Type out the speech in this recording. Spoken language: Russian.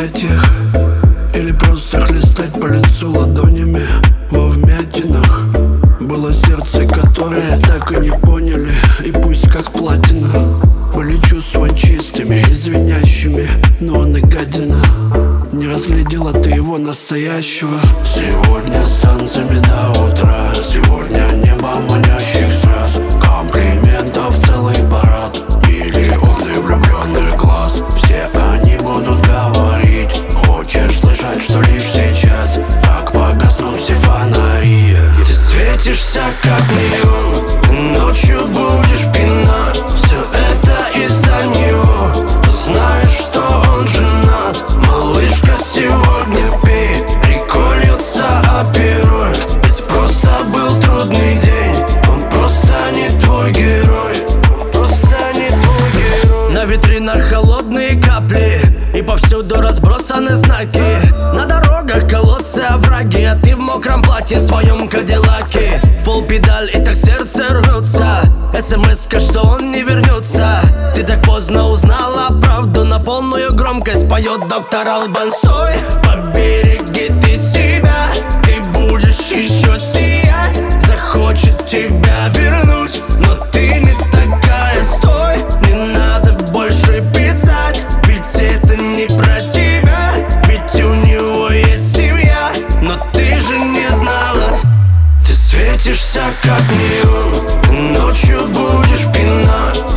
объятиях или просто хлестать по лицу ладонями во вмятинах. Было сердце, которое так и не поняли, и пусть как платина. Были чувства чистыми и звенящими, но он и гадина. Не разглядела ты его настоящего. Сегодня с танцами до утра, сегодня небо манящих страз, комплиментов целый парад, миллионы влюбленных глаз. Все они будут говорить: хочешь слышать, что лишь сейчас так погаснут все фонари. Ты светишься как неон, ночью будешь пина. Все это из-за него, знаешь, что он женат. Малышка, сегодня пей, рекой льется опероль. Ведь просто был трудный день, он просто не твой герой. На витринах холодные капли, и повсюду разбросаны знаки. На дорогах колодцы, овраги, а ты в мокром платье в своем кадиллаке. Фулл педаль, и так сердце рвется. СМС-ка, что он не вернется. Ты так поздно узнала правду, на полную громкость поет доктор Албан. Стой, побереги ты себя, ты будешь еще сиять. Захочет тебя вернуть, но ты не такая. Стой, не надо больше писать, ведь это не про тебя. Ведь у него есть семья, но ты же не знала. Ты светишься как неон, ночью будешь пина.